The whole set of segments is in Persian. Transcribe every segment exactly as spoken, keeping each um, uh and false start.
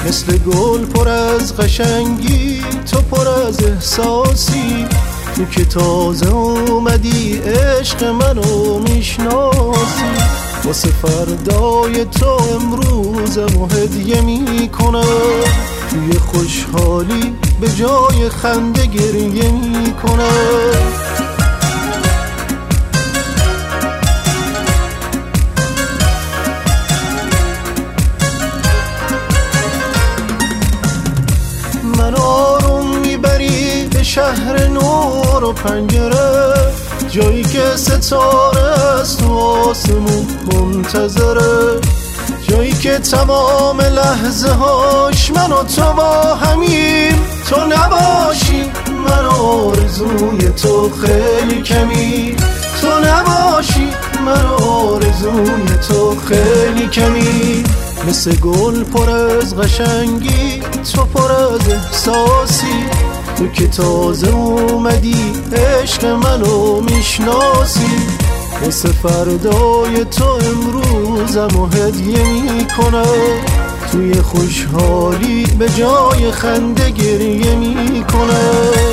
مثل گل پر از قشنگی، تو پر از احساسی، تو که تازه اومدی عشق منو میشناسی. واسه فردای تو امروزمو هدیه میکنم، توی خوشحالی به جای خنده گریه میکنم. من آروم میبری به شهر نور و پنجره، جایی که ستاره است و آسمون منتظره، جایی که تمام لحظه هاش من و تو با همیم. تو نباشی من آرزوی تو خیلی کمی، تو نباشی من آرزوی تو خیلی کمی. مثل گل پر از قشنگی، تو پر از احساسی، تو که تازه اومدی عشق منو میشناسی. واسه فردای تو امروزمو هدیه میکنم، توی خوشحالی به جای خنده گریه میکنم.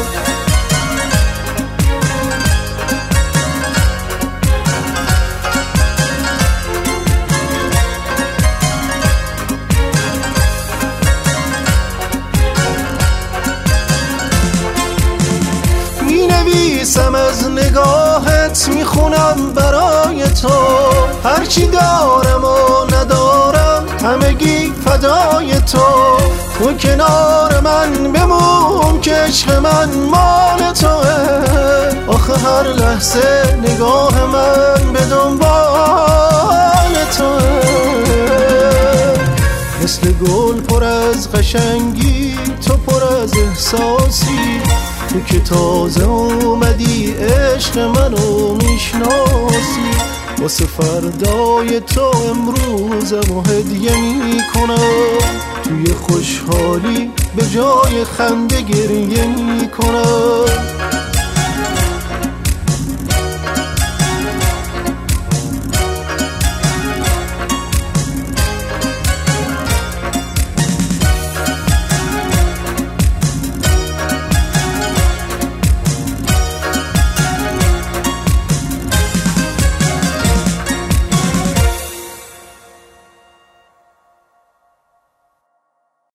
نویسم از نگاهت، میخونم برای تو، هرچی دارم و ندارم همگی فدای تو. تو کنار من بمون که عشق من مال توه، آخه هر لحظه نگاه من به دنبال توه. مثل گل پر از قشنگی، تو پر از احساسی، تو که تازه اومدی عشق منو میشناسی. واسه فردای تو امروزمو هدیه میکنم، توی خوشحالی به جای خنده گریه میکنم.